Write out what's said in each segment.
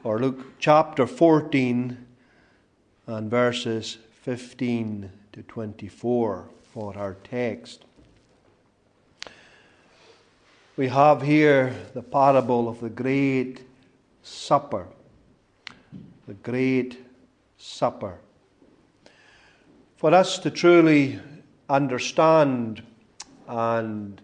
or Luke chapter 14 and verses 15 to 24 for our text. We have here the parable of the Great Supper. The Great Supper. For us to truly understand and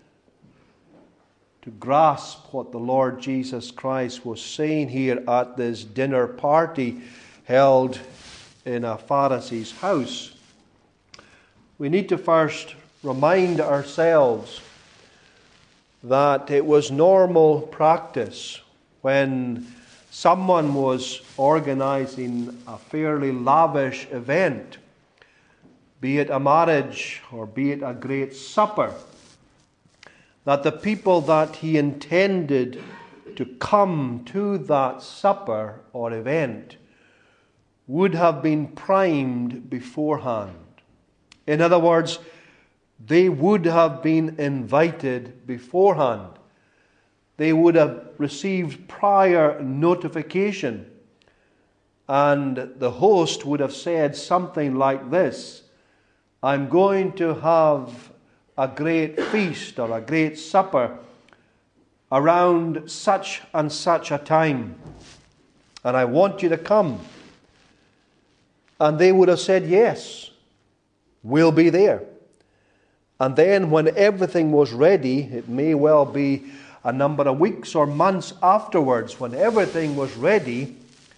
to grasp what the Lord Jesus Christ was saying here at this dinner party held in a Pharisee's house, we need to first remind ourselves that it was normal practice when someone was organizing a fairly lavish event, be it a marriage or be it a great supper, that the people that he intended to come to that supper or event would have been primed beforehand. In other words, they would have been invited beforehand. They would have received prior notification. And the host would have said something like this: I'm going to have a great feast or a great supper around such and such a time, and I want you to come. And they would have said, yes, we'll be there. And then when everything was ready, it may well be a number of weeks or months afterwards, when everything was ready,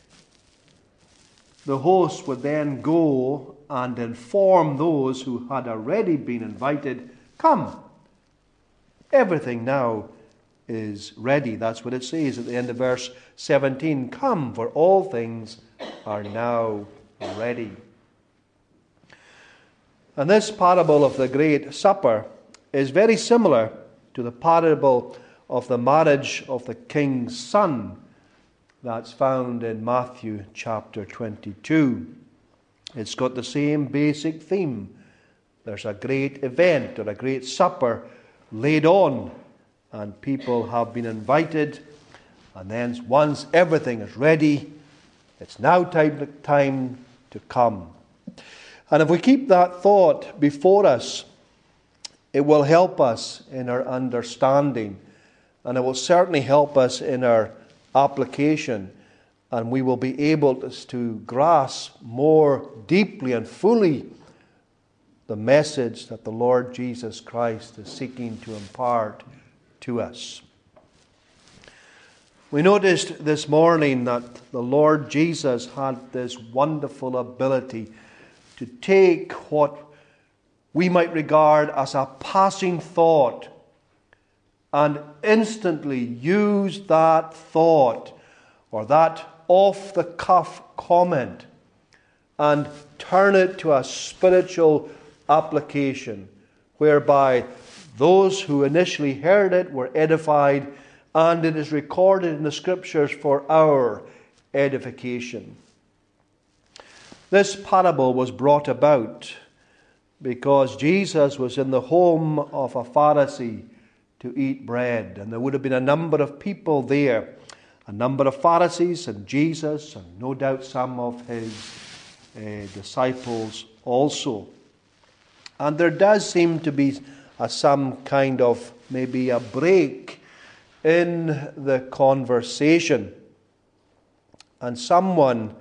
the host would then go and inform those who had already been invited, come, everything now is ready. That's what it says at the end of verse 17. Come, for all things are now ready. And this parable of the Great Supper is very similar to the parable of the marriage of the king's son that's found in Matthew chapter 22. It's got the same basic theme. There's a great event or a great supper laid on, and people have been invited, and then once everything is ready, it's now time to come. And if we keep that thought before us, it will help us in our understanding, and it will certainly help us in our application, and we will be able to grasp more deeply and fully the message that the Lord Jesus Christ is seeking to impart to us. We noticed this morning that the Lord Jesus had this wonderful ability to take what we might regard as a passing thought and instantly use that thought or that off-the-cuff comment and turn it to a spiritual application, whereby those who initially heard it were edified, and it is recorded in the Scriptures for our edification. This parable was brought about because Jesus was in the home of a Pharisee to eat bread, and there would have been a number of people there, a number of Pharisees and Jesus, and no doubt some of his disciples also. And there does seem to be some kind of maybe a break in the conversation. And someone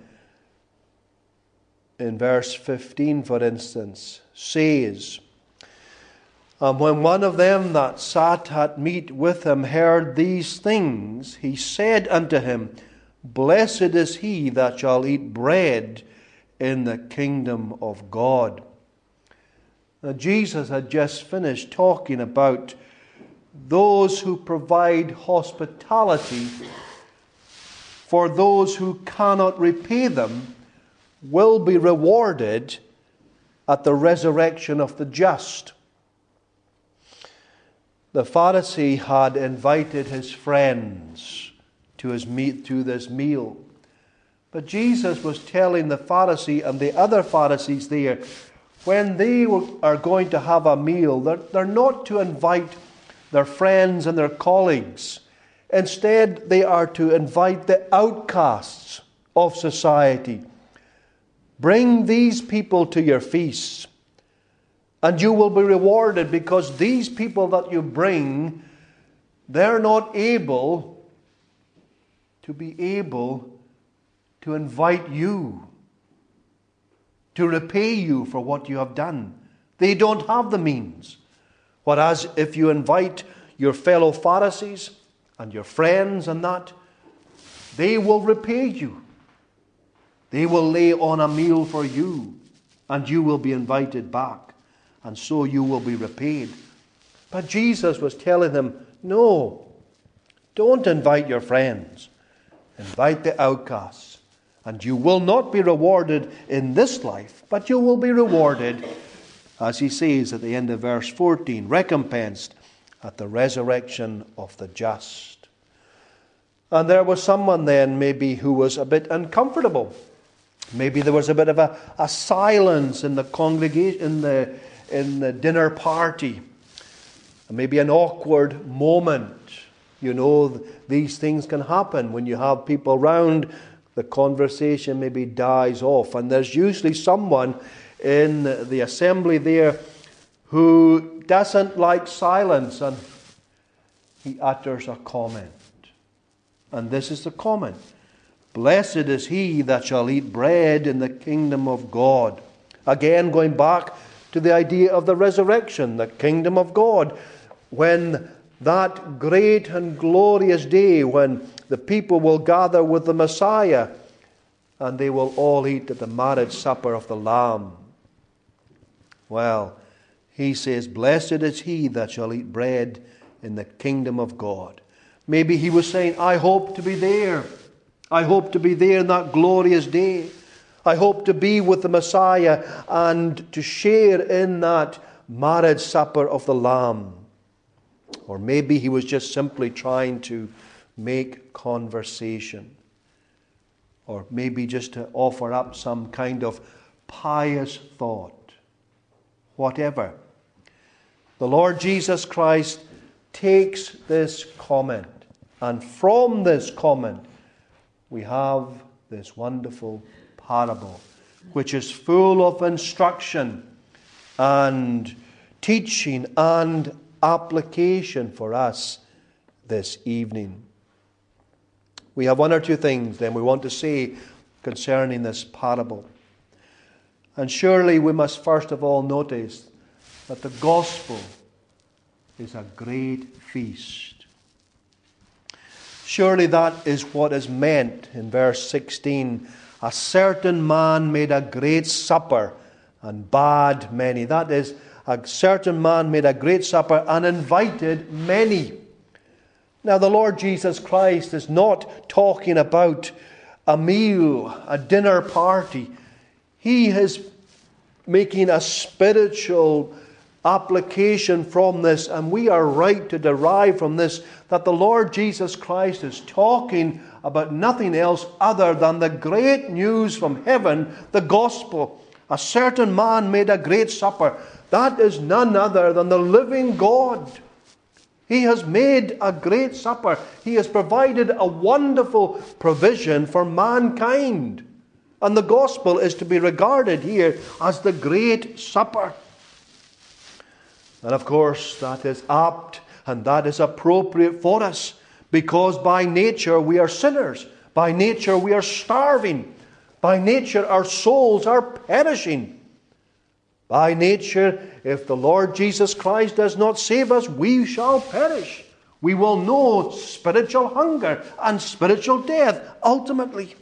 in verse 15, for instance, says, And when one of them that sat at meat with him heard these things, he said unto him, Blessed is he that shall eat bread in the kingdom of God. Now, Jesus had just finished talking about those who provide hospitality for those who cannot repay them will be rewarded at the resurrection of the just. The Pharisee had invited his friends to this meal. But Jesus was telling the Pharisee and the other Pharisees there, when they are going to have a meal, they're not to invite their friends and their colleagues. Instead, they are to invite the outcasts of society. Bring these people to your feasts, and you will be rewarded, because these people that you bring, they're not able to invite you, to repay you for what you have done. They don't have the means. Whereas if you invite your fellow Pharisees and your friends and that, they will repay you. They will lay on a meal for you, and you will be invited back, and so you will be repaid. But Jesus was telling them, no, don't invite your friends. Invite the outcasts, and you will not be rewarded in this life, but you will be rewarded, as he says at the end of verse 14, recompensed at the resurrection of the just. And there was someone then maybe who was a bit uncomfortable. Maybe there was a bit of a silence in the congregation, in the dinner party. Maybe an awkward moment. You know, these things can happen when you have people around. The conversation maybe dies off, and there's usually someone in the assembly there who doesn't like silence, and he utters a comment. And this is the comment: blessed is he that shall eat bread in the kingdom of God. Again, going back to the idea of the resurrection, the kingdom of God, when that great and glorious day when the people will gather with the Messiah and they will all eat at the marriage supper of the Lamb. Well, he says, blessed is he that shall eat bread in the kingdom of God. Maybe he was saying, I hope to be there. I hope to be there in that glorious day. I hope to be with the Messiah and to share in that marriage supper of the Lamb. Or maybe he was just simply trying to make conversation. Or maybe just to offer up some kind of pious thought. Whatever. The Lord Jesus Christ takes this comment, and from this comment we have this wonderful parable, which is full of instruction and teaching and application for us this evening. We have one or two things then we want to say concerning this parable. And surely we must first of all notice that the gospel is a great feast. Surely that is what is meant in verse 16. A certain man made a great supper and bade many. That is, a certain man made a great supper and invited many. Now the Lord Jesus Christ is not talking about a meal, a dinner party. He is making a spiritual application from this, and we are right to derive from this that the Lord Jesus Christ is talking about nothing else other than the great news from heaven, the gospel. A certain man made a great supper. That is none other than the living God. He has made a great supper. He has provided a wonderful provision for mankind. And the gospel is to be regarded here as the great supper. And of course, that is apt and that is appropriate for us, because by nature we are sinners. By nature we are starving. By nature our souls are perishing. By nature, if the Lord Jesus Christ does not save us, we shall perish. We will know spiritual hunger and spiritual death ultimately.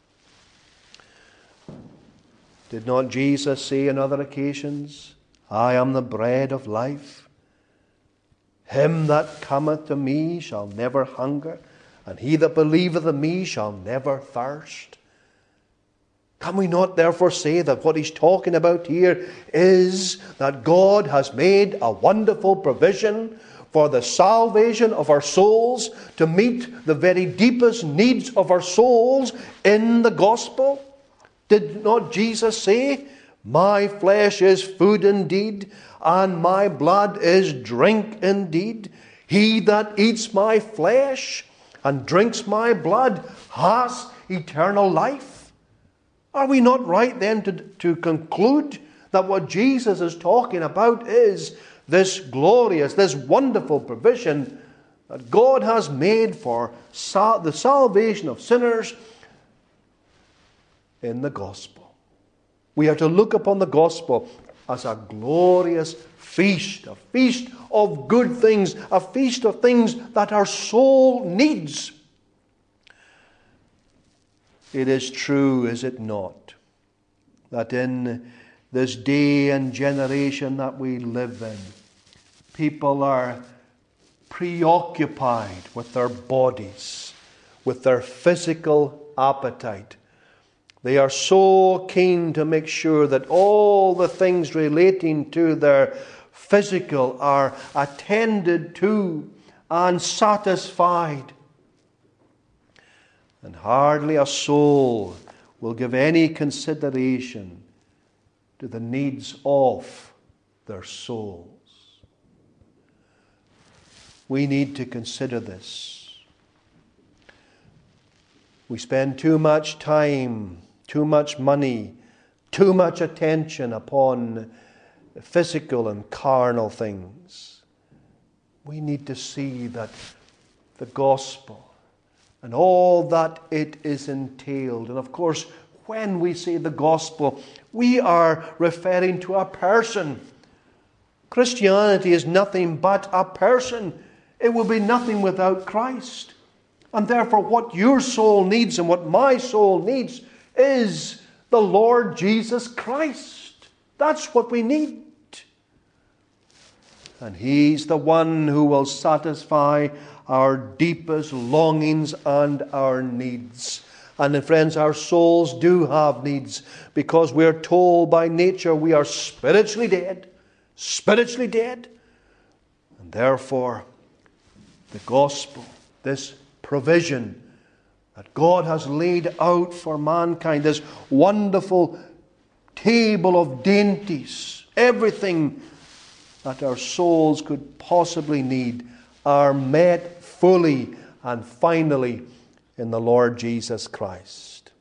Did not Jesus say on other occasions, I am the bread of life. Him that cometh to me shall never hunger, and he that believeth in me shall never thirst. Can we not therefore say that what he's talking about here is that God has made a wonderful provision for the salvation of our souls, to meet the very deepest needs of our souls in the gospel? Did not Jesus say, my flesh is food indeed, and my blood is drink indeed? He that eats my flesh and drinks my blood has eternal life. Are we not right then to conclude that what Jesus is talking about is this glorious, this wonderful provision that God has made for the salvation of sinners in the gospel? We are to look upon the gospel as a glorious feast, a feast of good things, a feast of things that our soul needs. It is true, is it not, that in this day and generation that we live in, people are preoccupied with their bodies, with their physical appetite. They are so keen to make sure that all the things relating to their physical are attended to and satisfied. And hardly a soul will give any consideration to the needs of their souls. We need to consider this. We spend too much time, too much money, too much attention upon physical and carnal things. We need to see that the gospel and all that it is entailed. And of course, when we say the gospel, we are referring to a person. Christianity is nothing but a person. It will be nothing without Christ. And therefore, what your soul needs and what my soul needs is the Lord Jesus Christ. That's what we need. And He's the one who will satisfy our deepest longings and our needs. And friends, our souls do have needs, because we're told by nature we are spiritually dead. Spiritually dead. And therefore, the gospel, this provision that God has laid out for mankind, this wonderful table of dainties, everything that our souls could possibly need, are met fully and finally in the Lord Jesus Christ.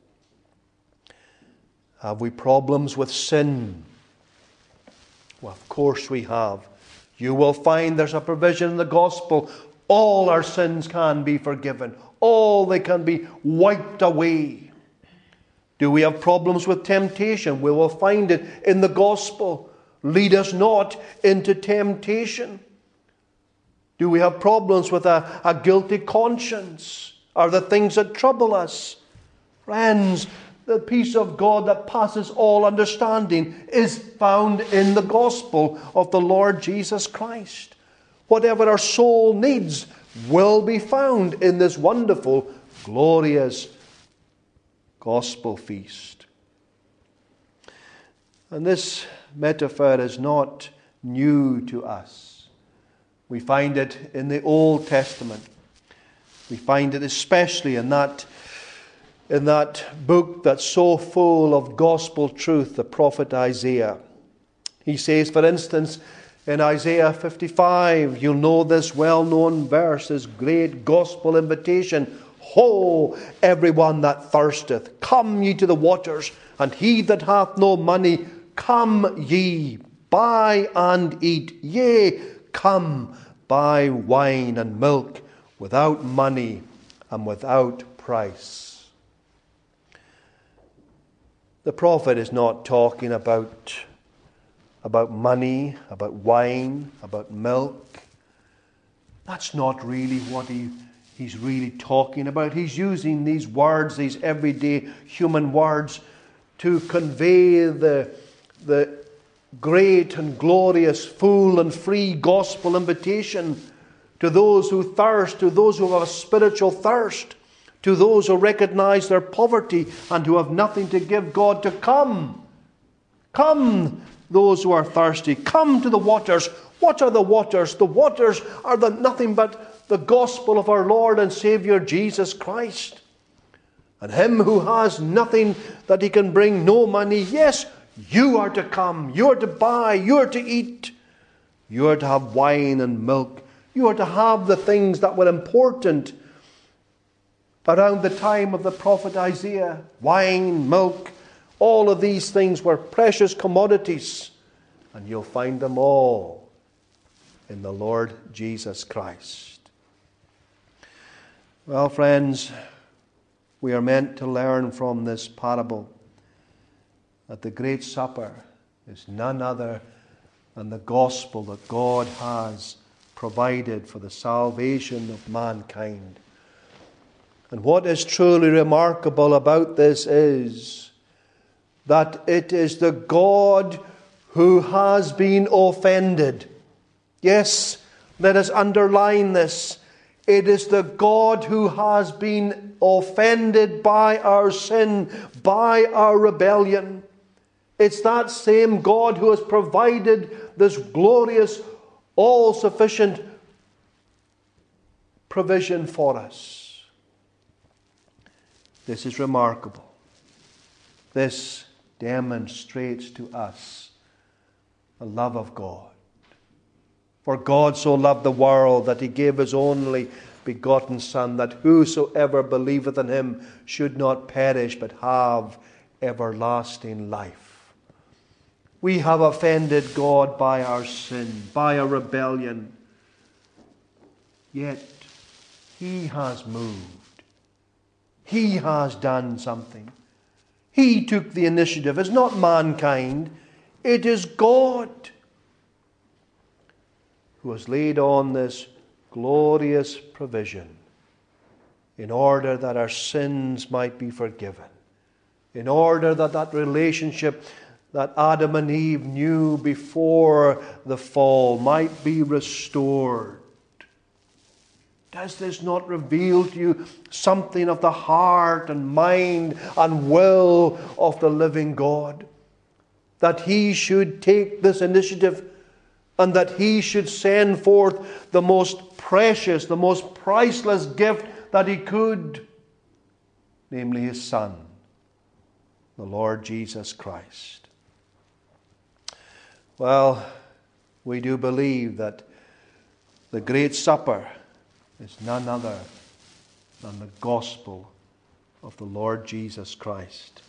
Have we problems with sin? Well, of course we have. You will find there's a provision in the gospel. All our sins can be forgiven. All they can be wiped away. Do we have problems with temptation? We will find it in the gospel. Lead us not into temptation. Do we have problems with a guilty conscience? Are the things that trouble us? Friends, the peace of God that passes all understanding is found in the gospel of the Lord Jesus Christ. Whatever our soul needs will be found in this wonderful, glorious gospel feast. And this metaphor is not new to us. We find it in the Old Testament. We find it especially in that book that's so full of gospel truth, the prophet Isaiah. He says, for instance, in Isaiah 55, you'll know this well-known verse, this great gospel invitation. Ho, everyone that thirsteth, come ye to the waters, and he that hath no money, come ye, buy and eat. Yea, come, buy wine and milk without money and without price. The prophet is not talking about money, about wine, about milk. That's not really what he's really talking about. He's using these words, these everyday human words, to convey the great and glorious, full and free gospel invitation to those who thirst, to those who have a spiritual thirst, to those who recognize their poverty and who have nothing to give God, to come. Come, those who are thirsty, come to the waters. What are the waters? The waters are nothing but the gospel of our Lord and Savior Jesus Christ. And him who has nothing that he can bring, no money, yes, you are to come, you are to buy, you are to eat, you are to have wine and milk, you are to have the things that were important Around the time of the prophet Isaiah, wine, milk, all of these things were precious commodities. And you'll find them all in the Lord Jesus Christ. Well, friends, we are meant to learn from this parable that the great supper is none other than the gospel that God has provided for the salvation of mankind. And what is truly remarkable about this is that it is the God who has been offended. Yes, let us underline this. It is the God who has been offended by our sin, by our rebellion. It's that same God who has provided this glorious, all-sufficient provision for us. This is remarkable. This demonstrates to us the love of God. For God so loved the world that he gave his only begotten Son, that whosoever believeth in him should not perish but have everlasting life. We have offended God by our sin, by our rebellion. Yet he has moved. He has done something. He took the initiative. It's not mankind. It is God who has laid on this glorious provision in order that our sins might be forgiven, in order that that relationship that Adam and Eve knew before the fall might be restored. Does this not reveal to you something of the heart and mind and will of the living God? That he should take this initiative and that he should send forth the most precious, the most priceless gift that he could, namely his Son, the Lord Jesus Christ. Well, we do believe that the great supper is none other than the gospel of the Lord Jesus Christ.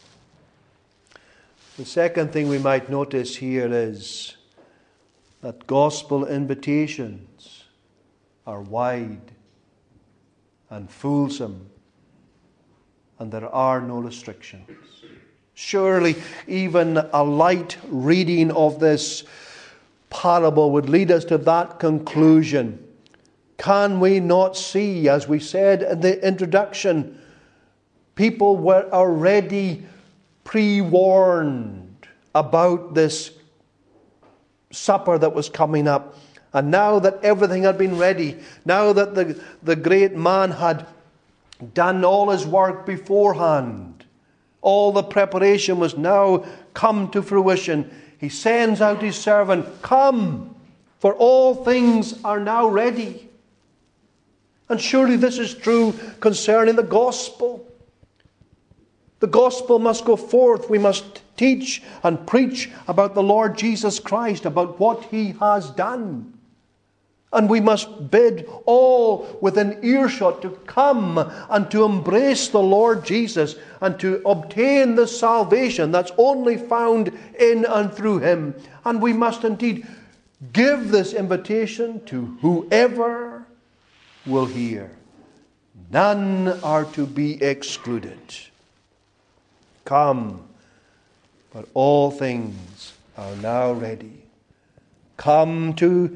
The second thing we might notice here is that gospel invitations are wide and fulsome, and there are no restrictions. Surely even a light reading of this parable would lead us to that conclusion. Can we not see, as we said in the introduction, people were already pre-warned about this supper that was coming up. And now that everything had been ready, now that the great man had done all his work beforehand, all the preparation was now come to fruition, he sends out his servant, "Come, for all things are now ready." And surely this is true concerning the gospel. The gospel must go forth. We must teach and preach about the Lord Jesus Christ, about what he has done. And we must bid all within earshot to come and to embrace the Lord Jesus and to obtain the salvation that's only found in and through him. And we must indeed give this invitation to whoever will hear. None are to be excluded. Come, for all things are now ready. Come to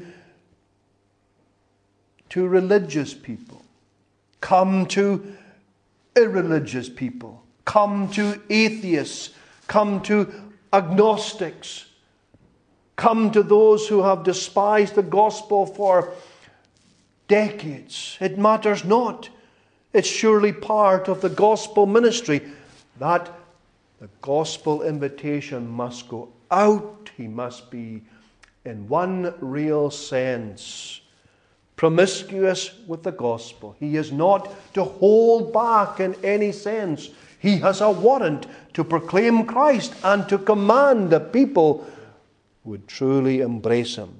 religious people. Come to irreligious people. Come to atheists. Come to agnostics. Come to those who have despised the gospel for decades. It matters not. It's surely part of the gospel ministry that the gospel invitation must go out. He must be, in one real sense, promiscuous with the gospel. He is not to hold back in any sense. He has a warrant to proclaim Christ and to command the people would truly embrace him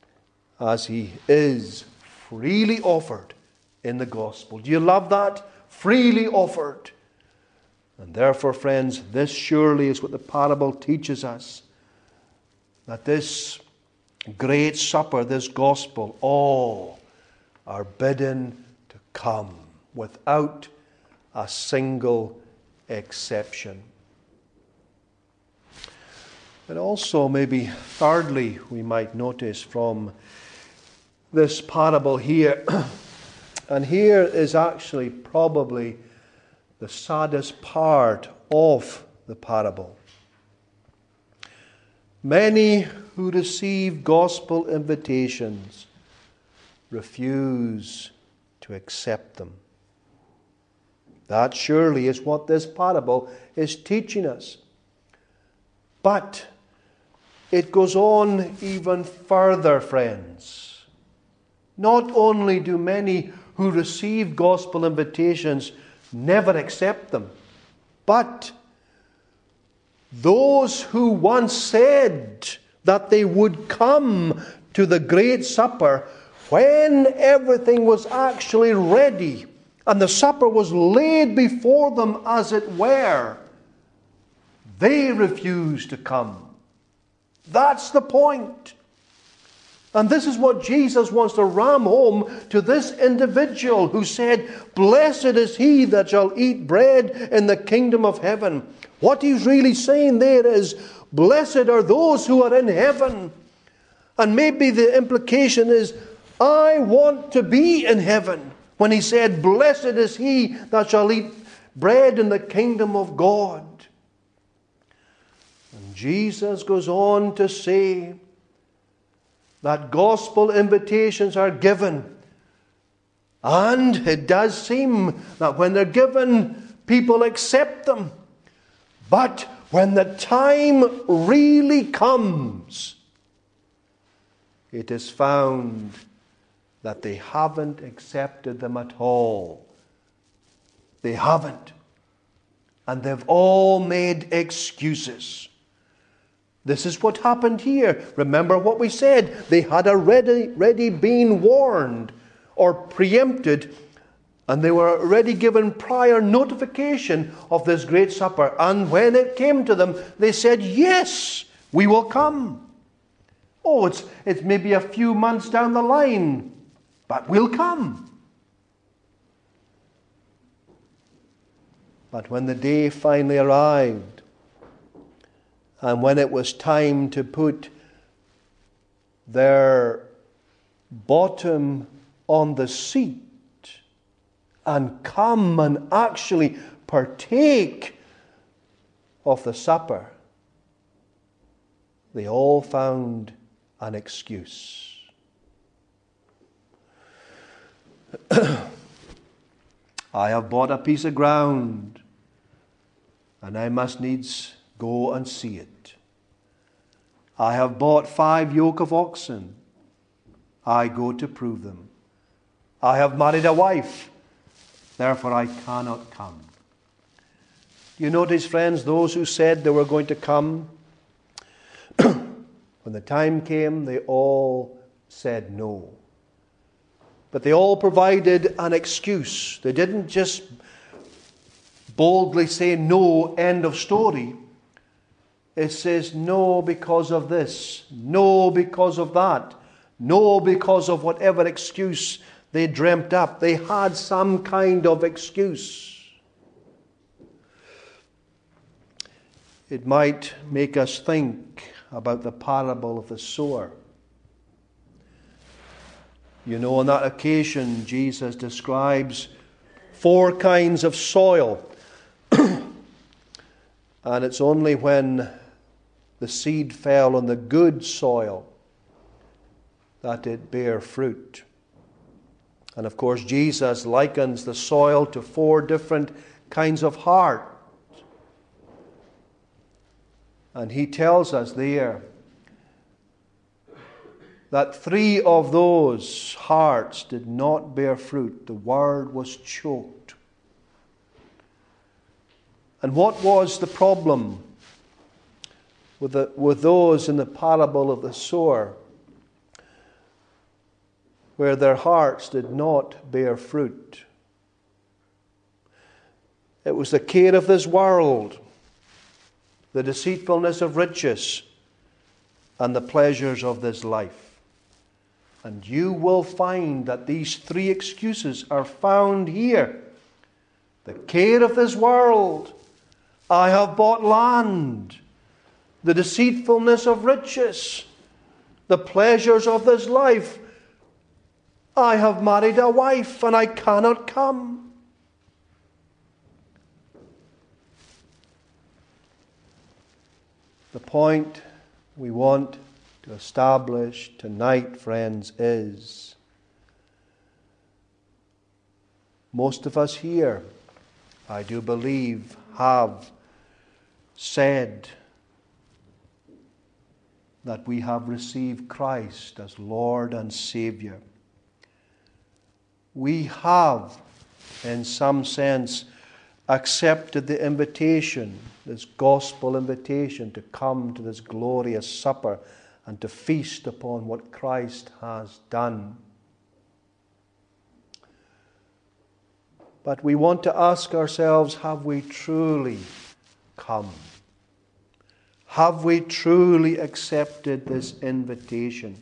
as he is freely offered in the gospel. Do you love that? freely offered. And therefore, friends, this surely is what the parable teaches us, that this great supper, this gospel, all are bidden to come without a single exception. And also, maybe thirdly, we might notice from this parable here, and here is actually probably the saddest part of the parable. Many who receive gospel invitations refuse to accept them. That surely is what this parable is teaching us. But it goes on even further, friends. Not only do many who receive gospel invitations never accept them, but those who once said that they would come to the great supper, when everything was actually ready and the supper was laid before them as it were, they refused to come. That's the point. And this is what Jesus wants to ram home to this individual who said, "Blessed is he that shall eat bread in the kingdom of heaven." What he's really saying there is, blessed are those who are in heaven. And maybe the implication is, I want to be in heaven. When he said, "Blessed is he that shall eat bread in the kingdom of God." And Jesus goes on to say that gospel invitations are given. And it does seem that when they're given, people accept them. But when the time really comes, it is found that they haven't accepted them at all. They haven't. And they've all made excuses. This is what happened here. Remember what we said. They had already been warned or preempted, and they were already given prior notification of this great supper. And when it came to them, they said, "Yes, we will come." Oh, it's maybe a few months down the line, but we'll come. But when the day finally arrived, and when it was time to put their bottom on the seat and come and actually partake of the supper, they all found an excuse. I have bought a piece of ground, and I must needs go and see it. I have bought 5 yoke of oxen. I go to prove them. I have married a wife, therefore I cannot come. You notice, friends, those who said they were going to come, when the time came, they all said no. But they all provided an excuse. They didn't just boldly say no, end of story. It says no because of this, no because of that, no because of whatever excuse they dreamt up. They had some kind of excuse. It might make us think about the parable of the sower. You know, on that occasion, Jesus describes 4 kinds of soil. And it's only when the seed fell on the good soil that it bare fruit. And of course, Jesus likens the soil to 4 different kinds of heart. And he tells us there that 3 of those hearts did not bear fruit. The word was choked. And what was the problem with those in the parable of the sower, where their hearts did not bear fruit? It was the care of this world, the deceitfulness of riches, and the pleasures of this life. And you will find that these three excuses are found here. The care of this world, I have bought land. The deceitfulness of riches, the pleasures of this life, I have married a wife and I cannot come. The point we want to establish tonight, friends, is most of us here, I do believe, have said that we have received Christ as Lord and Savior. We have, in some sense, accepted the invitation, this gospel invitation, to come to this glorious supper and to feast upon what Christ has done. But we want to ask ourselves, have we truly come? Have we truly accepted this invitation?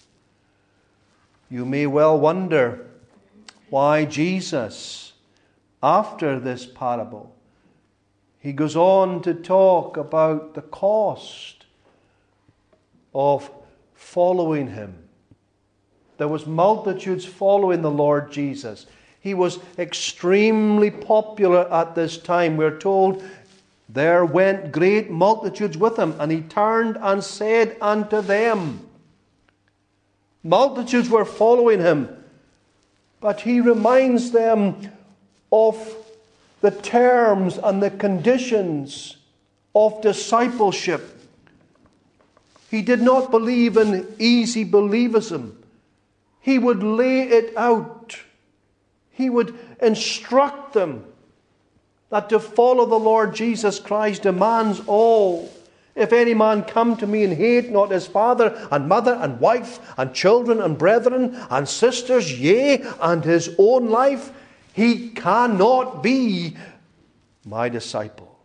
You may well wonder why Jesus, after this parable, he goes on to talk about the cost of following him. There was multitudes following the Lord Jesus. He was extremely popular at this time. We're told there went great multitudes with him, and he turned and said unto them. Multitudes were following him, but he reminds them of the terms and the conditions of discipleship. He did not believe in easy believism. He would lay it out. He would instruct them that to follow the Lord Jesus Christ demands all. If any man come to me and hate not his father and mother and wife and children and brethren and sisters, yea, and his own life, he cannot be my disciple.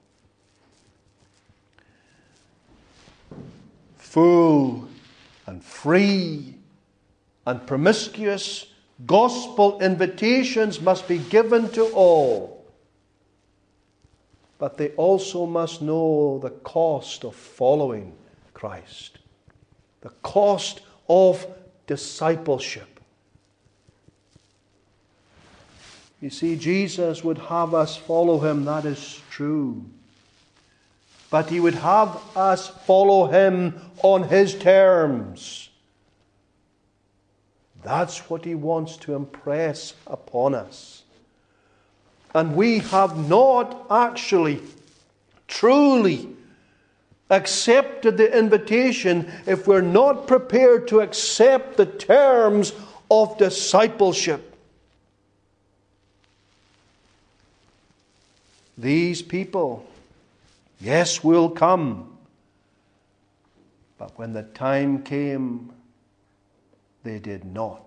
Full and free and promiscuous gospel invitations must be given to all. But they also must know the cost of following Christ, the cost of discipleship. You see, Jesus would have us follow him, that is true. But he would have us follow him on his terms. That's what he wants to impress upon us. And we have not actually, truly accepted the invitation if we're not prepared to accept the terms of discipleship. These people, yes, will come. But when the time came, they did not.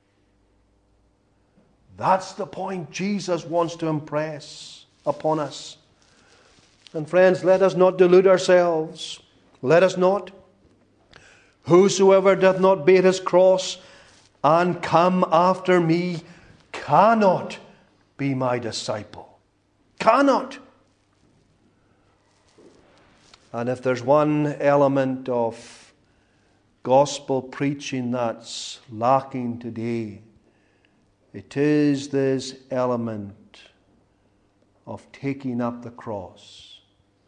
That's the point Jesus wants to impress upon us. And friends, let us not delude ourselves. Let us not. Whosoever doth not bear his cross and come after me cannot be my disciple. Cannot. And if there's one element of gospel preaching that's lacking today, it is this element of taking up the cross,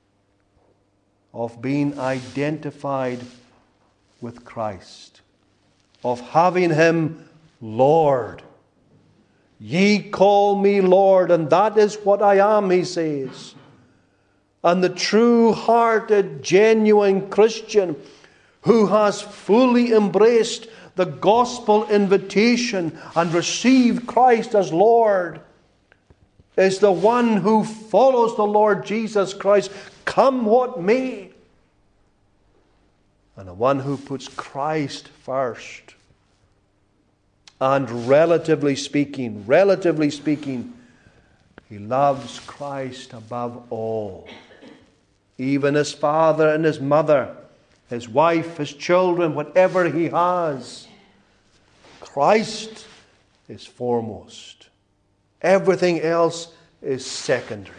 of being identified with Christ, of having him Lord. Ye call me Lord, and that is what I am, he says. And the true-hearted, genuine Christian who has fully embraced the gospel invitation and received Christ as Lord is the one who follows the Lord Jesus Christ, come what may. And the one who puts Christ first. And relatively speaking, He loves Christ above all. Even his father and his mother, his wife, his children, whatever he has. Christ is foremost. Everything else is secondary.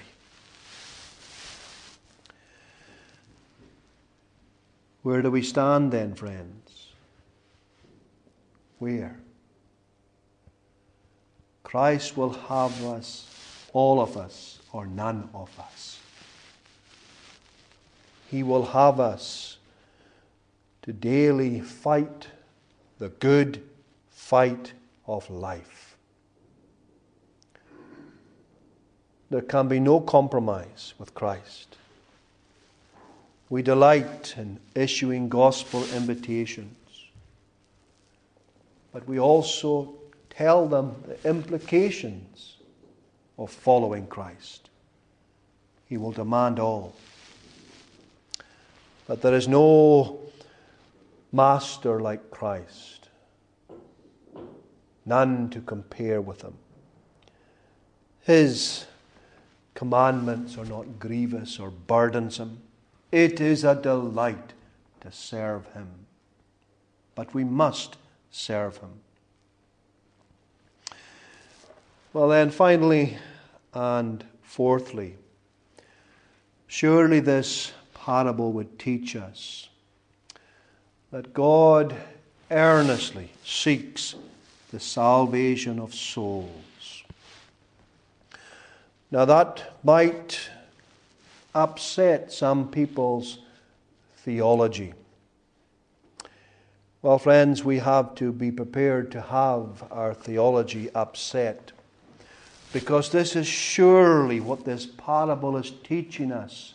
Where do we stand then, friends? Where? Christ will have us, all of us, or none of us. He will have us to daily fight the good fight of life. There can be no compromise with Christ. We delight in issuing gospel invitations, but we also tell them the implications of following Christ. He will demand all. But there is no master like Christ. None to compare with him. His commandments are not grievous or burdensome. It is a delight to serve him. But we must serve him. Well then, finally and fourthly, surely this parable would teach us that God earnestly seeks the salvation of souls. Now that might upset some people's theology. Well, friends, we have to be prepared to have our theology upset, because this is surely what this parable is teaching us.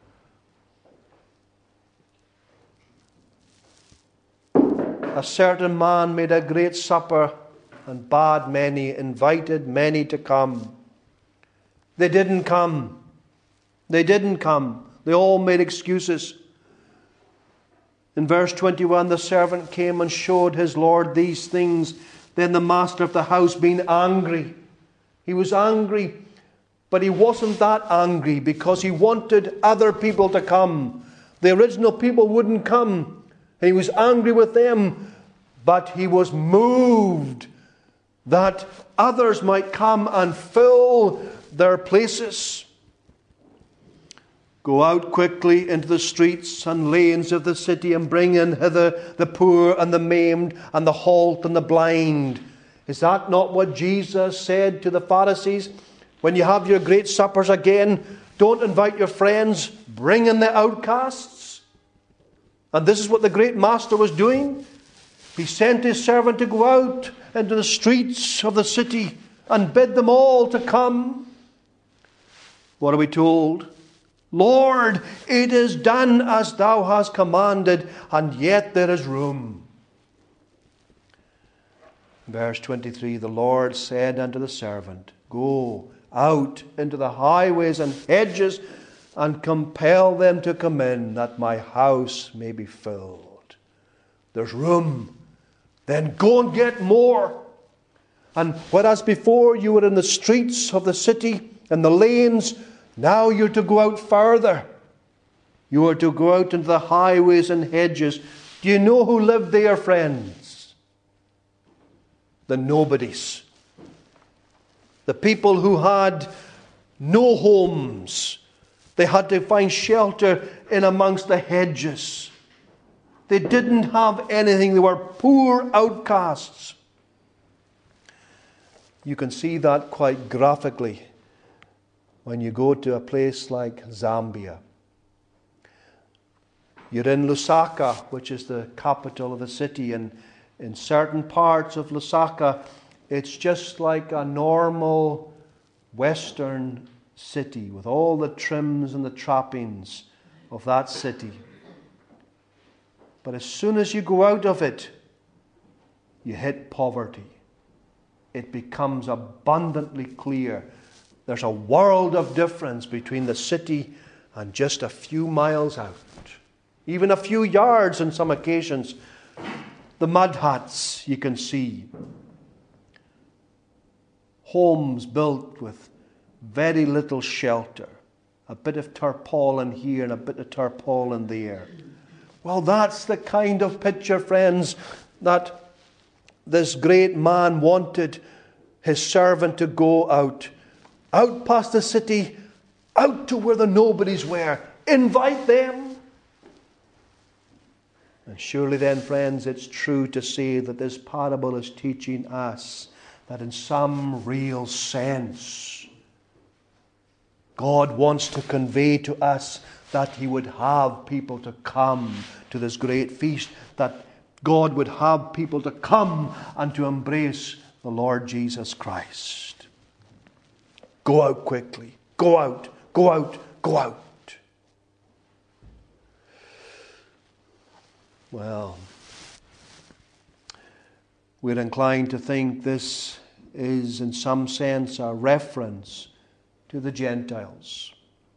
A certain man made a great supper and bade many, invited many to come. They didn't come. They didn't come. They all made excuses. In verse 21, the servant came and showed his lord these things. Then the master of the house, being angry, he was angry, but he wasn't that angry because he wanted other people to come. The original people wouldn't come. And he was angry with them, but he was moved that others might come and fill their places. Go out quickly into the streets and lanes of the city and bring in hither the poor and the maimed and the halt and the blind. Is that not what Jesus said to the Pharisees? When you have your great suppers again, don't invite your friends, bring in the outcasts. And this is what the great master was doing. He sent his servant to go out into the streets of the city and bid them all to come. What are we told? Lord, it is done as thou hast commanded, and yet there is room. Verse 23, the Lord said unto the servant, go out into the highways and hedges and compel them to come in, that my house may be filled. There's room. Then go and get more. And whereas before you were in the streets of the city and the lanes, now you're to go out further. You are to go out into the highways and hedges. Do you know who lived there, friends? The nobodies. The people who had no homes. They had to find shelter in amongst the hedges. They didn't have anything. They were poor outcasts. You can see that quite graphically when you go to a place like Zambia. You're in Lusaka, which is the capital of the city, and in certain parts of Lusaka, it's just like a normal Western city with all the trims and the trappings of that city. But as soon as you go out of it, you hit poverty. It becomes abundantly clear. There's a world of difference between the city and just a few miles out. Even a few yards on some occasions. The mud huts you can see. Homes built with very little shelter. A bit of tarpaulin here and a bit of tarpaulin there. Well, that's the kind of picture, friends, that this great man wanted his servant to go out. Out past the city, out to where the nobodies were. Invite them. And surely then, friends, it's true to say that this parable is teaching us that in some real sense, God wants to convey to us that He would have people to come to this great feast, that God would have people to come and to embrace the Lord Jesus Christ. Go out quickly. Go out. Go out. Go out. Well, we're inclined to think this is in some sense a reference to the Gentiles.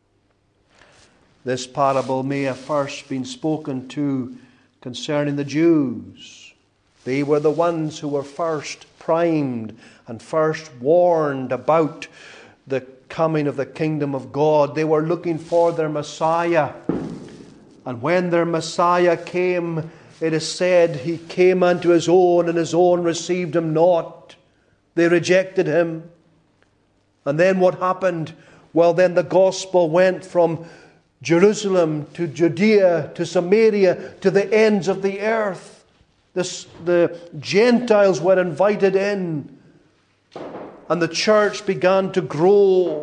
This parable may have first been spoken to concerning the Jews. They were the ones who were first primed and first warned about the coming of the kingdom of God. They were looking for their Messiah. And when their Messiah came, it is said, He came unto His own, and His own received Him not. They rejected Him. And then what happened? Well, then the gospel went from Jerusalem to Judea to Samaria to the ends of the earth. The Gentiles were invited in, and the church began to grow.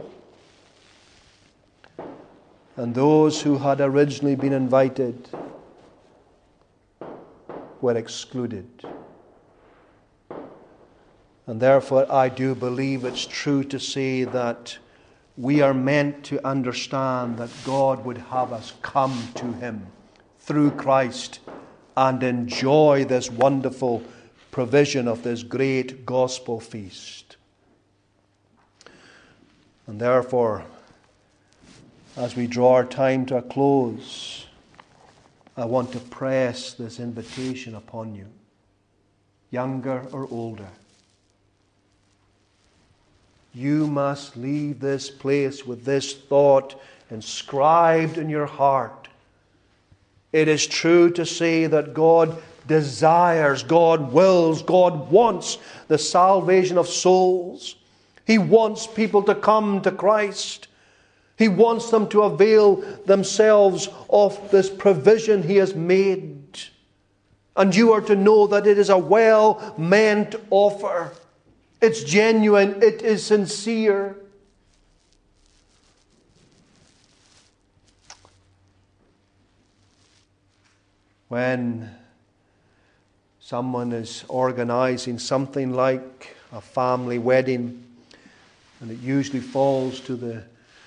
And those who had originally been invited were excluded. And therefore, I do believe it's true to say that we are meant to understand that God would have us come to Him through Christ and enjoy this wonderful provision of this great gospel feast. And therefore, as we draw our time to a close, I want to press this invitation upon you, younger or older. You must leave this place with this thought inscribed in your heart. It is true to say that God desires, God wills, God wants the salvation of souls. He wants people to come to Christ. He wants them to avail themselves of this provision He has made. And you are to know that it is a well-meant offer. It's genuine. It is sincere. When someone is organizing something like a family wedding, and it usually falls to the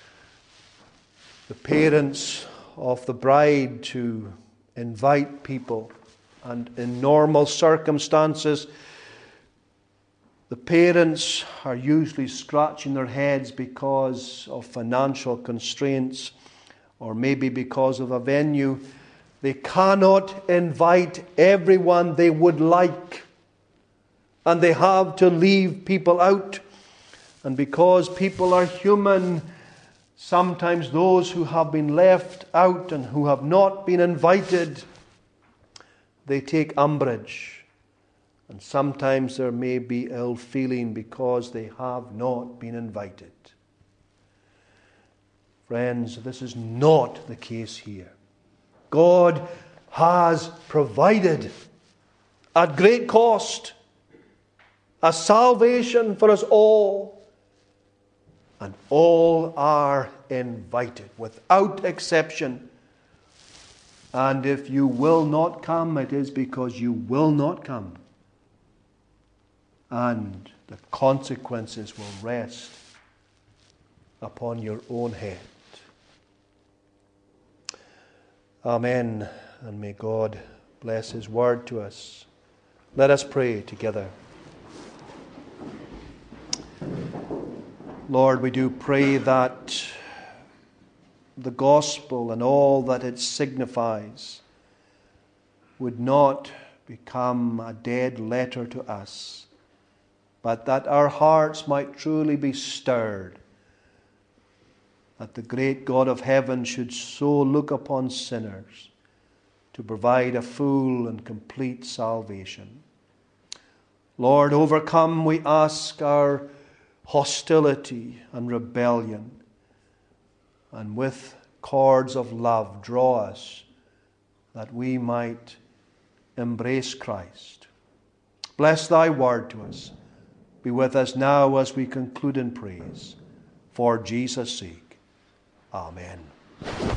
parents of the bride to invite people, and in normal circumstances, the parents are usually scratching their heads because of financial constraints, or maybe because of a venue. They cannot invite everyone they would like, and they have to leave people out. And because people are human, sometimes those who have been left out and who have not been invited, they take umbrage. And sometimes there may be ill feeling because they have not been invited. Friends, this is not the case here. God has provided at great cost a salvation for us all. And all are invited without exception. And if you will not come, it is because you will not come. And the consequences will rest upon your own head. Amen. And may God bless His word to us. Let us pray together. Lord, we do pray that the gospel and all that it signifies would not become a dead letter to us, but that our hearts might truly be stirred that the great God of heaven should so look upon sinners to provide a full and complete salvation. Lord, overcome, we ask, our hostility and rebellion, and with cords of love draw us that we might embrace Christ. Bless thy word to us. Be with us now as we conclude in praise. For Jesus' sake. Amen.